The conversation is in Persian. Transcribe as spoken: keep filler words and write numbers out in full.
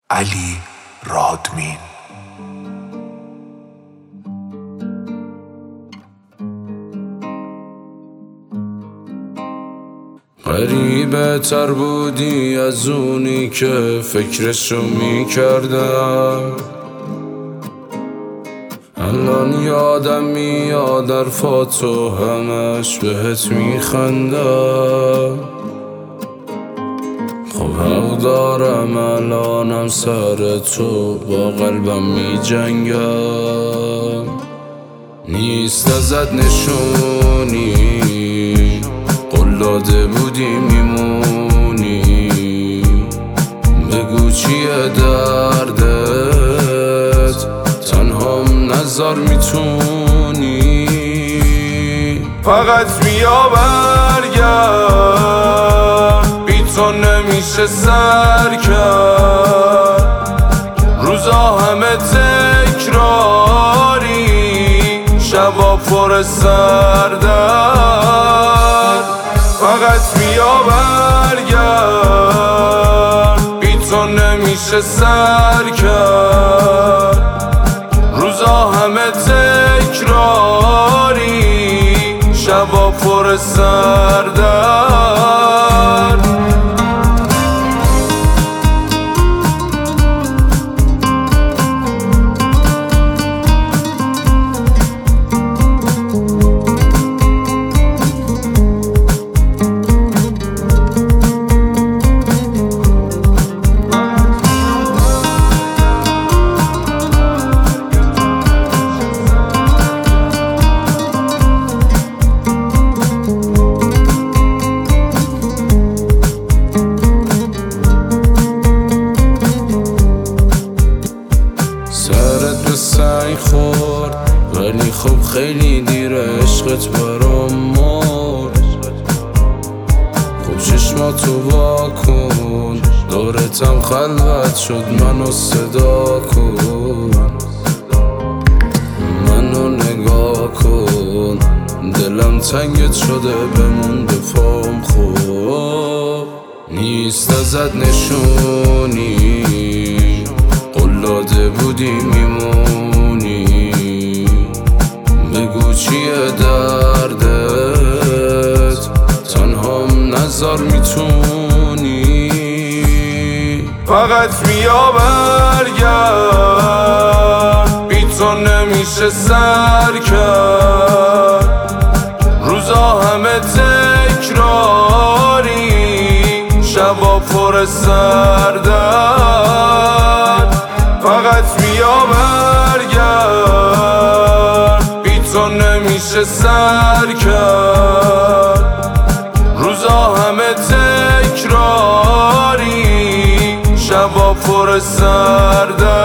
علی رادمین. غریبه تر بودی از اونی که فکرشو میکردم، الان یادم میاد حرفاتو همش بهت میخندم. خب حق دارم الانم سر تو با قلبم میجنگم. نیست ازت نشونی، قول داده بودی میمونی، بگو چیه دردت، تنهام نظر میتونی. فقط بیا برگرد، بی تو نمیشه سر کرد. روزا همه تکراری، شبا پر سردرد. فقط بیا برگرد، بی تو نمیشه سر کرد. روزا همه تکراری، شبا پر سردرد. سرت به سنگ خورد ولی خب خیلی دیر عشقت برام مرد. خب چشماتو واکن، دورتم خلوت شد، منو صدا کن. منو نگاه کن، دلم تنگت شده بمون به پام. خوب نیست ازت نشونی، قول داده بودی میمونی، بگو چیه دردت، تنهام نظر میتونی. فقط بیا برگرد، بی تو نمیشه سر کرد. روزا همه تکراری، شبا پر سردرد. فقط بیا برگرد، بی تو نمیشه سر کرد. روزا همه تکراری، شبا پر سردرد.